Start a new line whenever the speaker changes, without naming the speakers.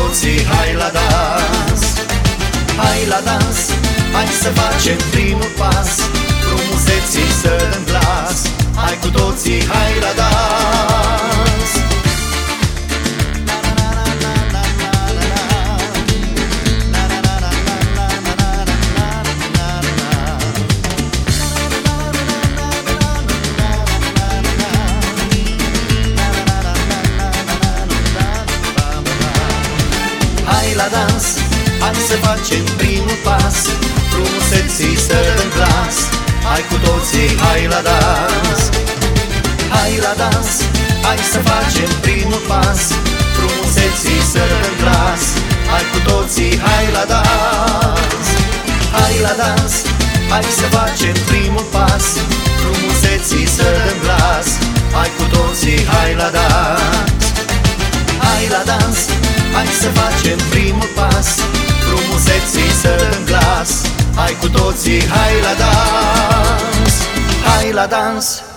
toții, hai la dans. Hai la dans, hai să facem primul pas, frumuseții să dăm glas. Hai cu toții, hai la dans. Hai la dans, hai să facem primul pas, frumuseții să dăm glas. Hai cu toții, hai la dans. Hai la dans, hai să facem primul pas, frumuseții să dăm glas. Hai cu toții, hai la dans. Hai la dans, hai să facem primul pas, frumuseții să dăm glas. Hai cu toții, hai la dans. Hai la dans, hai să facem primul pas, frumuseții să dăm glas. Hai cu toții, hai la dans. Hai la dans.